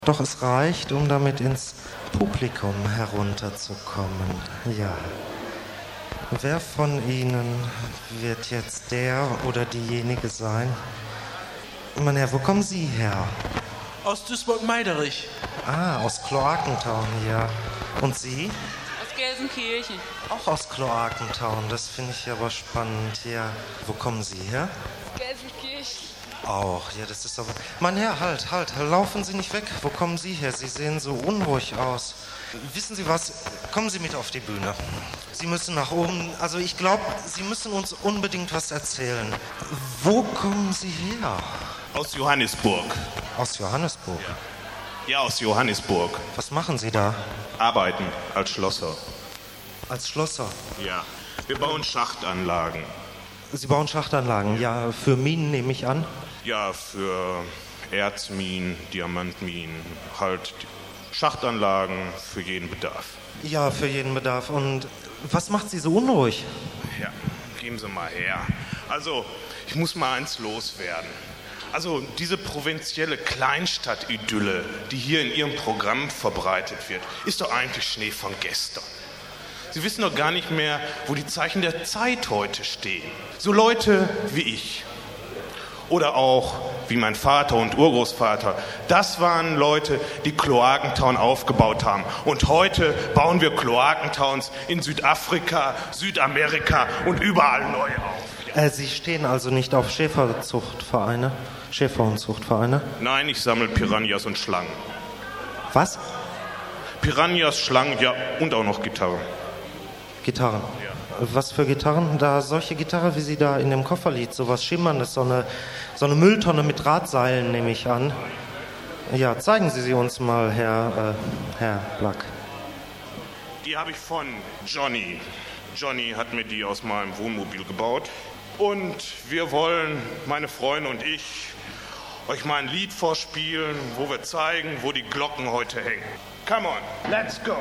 Doch es reicht, um damit ins Publikum herunterzukommen. Ja. Wer von Ihnen wird jetzt der oder diejenige sein? Mein Herr, wo kommen Sie her? Aus Duisburg-Meiderich. Ah, aus Kloakentown, ja. Und Sie? Aus Gelsenkirchen. Auch aus Kloakentown, das finde ich aber spannend, ja. Wo kommen Sie her? Gelsenkirchen. Auch, ja, das ist aber... Mein Herr, halt, laufen Sie nicht weg. Wo kommen Sie her? Sie sehen so unruhig aus. Wissen Sie was? Kommen Sie mit auf die Bühne. Sie müssen nach oben, also ich glaube, Sie müssen uns unbedingt was erzählen. Wo kommen Sie her? Aus Johannesburg. Aus Johannesburg? Ja, aus Johannesburg. Was machen Sie da? Arbeiten als Schlosser. Als Schlosser? Ja, wir bauen Schachtanlagen. Sie bauen Schachtanlagen, ja, für Minen nehme ich an? Ja, für Erzminen, Diamantminen, halt Schachtanlagen für jeden Bedarf. Ja, für jeden Bedarf. Und was macht Sie so unruhig? Ja, geben Sie mal her. Also, ich muss mal eins loswerden. Also, diese provinzielle Kleinstadt-Idylle, die hier in Ihrem Programm verbreitet wird, ist doch eigentlich Schnee von gestern. Sie wissen doch gar nicht mehr, wo die Zeichen der Zeit heute stehen. So Leute wie ich. Oder auch wie mein Vater und Urgroßvater. Das waren Leute, die Kloakentown aufgebaut haben. Und heute bauen wir Kloakentowns in Südafrika, Südamerika und überall neu auf. Sie stehen also nicht auf Schäferzuchtvereine? Schäferhundzuchtvereine? Nein, ich sammle Piranhas und Schlangen. Was? Piranhas, Schlangen, ja, und auch noch Gitarren. Gitarren? Ja. Was für Gitarren? Da solche Gitarre, wie sie da in dem Koffer liegt, so was Schimmerndes, so eine Mülltonne mit Drahtseilen, nehme ich an. Ja, zeigen Sie sie uns mal, Herr Black. Die habe ich von Johnny. Johnny hat mir die aus meinem Wohnmobil gebaut. Und wir wollen, meine Freunde und ich, euch mal ein Lied vorspielen, wo wir zeigen, wo die Glocken heute hängen. Come on, let's go!